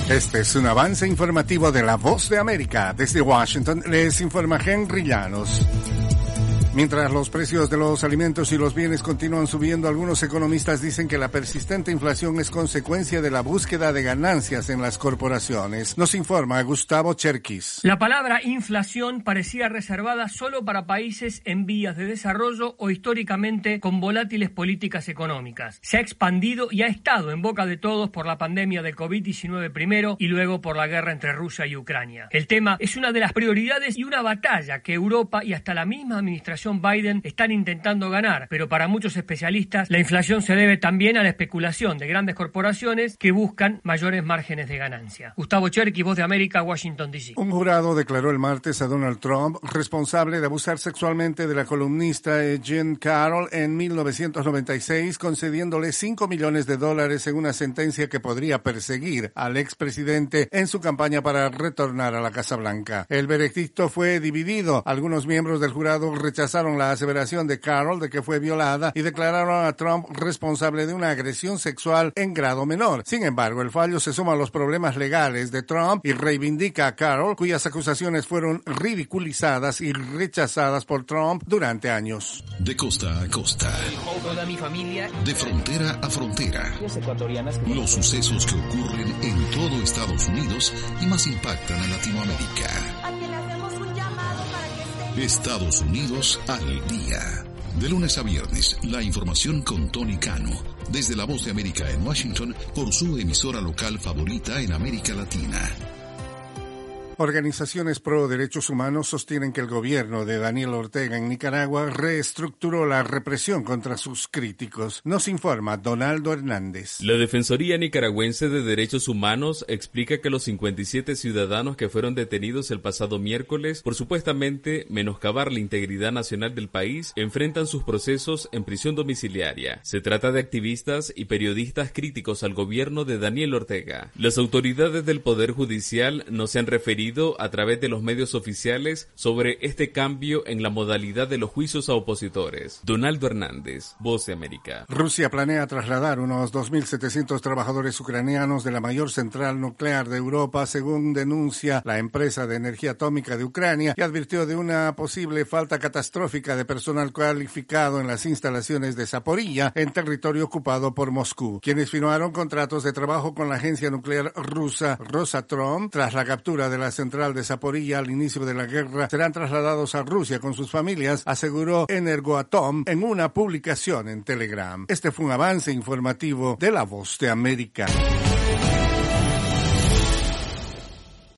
Este es un avance informativo de La Voz de América. Desde Washington les informa Henry Llanos. Mientras los precios de los alimentos y los bienes continúan subiendo, algunos economistas dicen que la persistente inflación es consecuencia de la búsqueda de ganancias en las corporaciones. Nos informa Gustavo Cherkis. La palabra inflación parecía reservada solo para países en vías de desarrollo o históricamente con volátiles políticas económicas. Se ha expandido y ha estado en boca de todos por la pandemia de COVID-19 primero y luego por la guerra entre Rusia y Ucrania. El tema es una de las prioridades y una batalla que Europa y hasta la misma administración Biden están intentando ganar, pero para muchos especialistas la inflación se debe también a la especulación de grandes corporaciones que buscan mayores márgenes de ganancia. Gustavo Cherkis, Voz de América, Washington, D.C. Un jurado declaró el martes a Donald Trump responsable de abusar sexualmente de la columnista Jean Carroll en 1996, concediéndole $5 millones en una sentencia que podría perseguir al expresidente en su campaña para retornar a la Casa Blanca. El veredicto fue dividido. Algunos miembros del jurado rechazaron la aseveración de Carroll de que fue violada y declararon a Trump responsable de una agresión sexual en grado menor. Sin embargo, el fallo se suma a los problemas legales de Trump y reivindica a Carroll, cuyas acusaciones fueron ridiculizadas y rechazadas por Trump durante años. De costa a costa, toda mi familia, de frontera a frontera, los sucesos que ocurren en todo Estados Unidos y más impactan a Latinoamérica. Estados Unidos al día. De lunes a viernes, la información con Tony Cano. Desde La Voz de América en Washington, por su emisora local favorita en América Latina. Organizaciones pro derechos humanos sostienen que el gobierno de Daniel Ortega en Nicaragua reestructuró la represión contra sus críticos. Nos informa Donaldo Hernández. La Defensoría Nicaragüense de Derechos Humanos explica que los 57 ciudadanos que fueron detenidos el pasado miércoles por supuestamente menoscabar la integridad nacional del país enfrentan sus procesos en prisión domiciliaria. Se trata de activistas y periodistas críticos al gobierno de Daniel Ortega. Las autoridades del Poder Judicial no se han referido a través de los medios oficiales sobre este cambio en la modalidad de los juicios a opositores. Donaldo Hernández, Voz de América. Rusia planea trasladar unos 2.700 trabajadores ucranianos de la mayor central nuclear de Europa, según denuncia la empresa de energía atómica de Ucrania, y advirtió de una posible falta catastrófica de personal cualificado en las instalaciones de Zaporilla, en territorio ocupado por Moscú. Quienes firmaron contratos de trabajo con la agencia nuclear rusa Rosatom tras la captura de la central de Zaporilla al inicio de la guerra serán trasladados a Rusia con sus familias, aseguró Energoatom en una publicación en Telegram. Este fue un avance informativo de La Voz de América.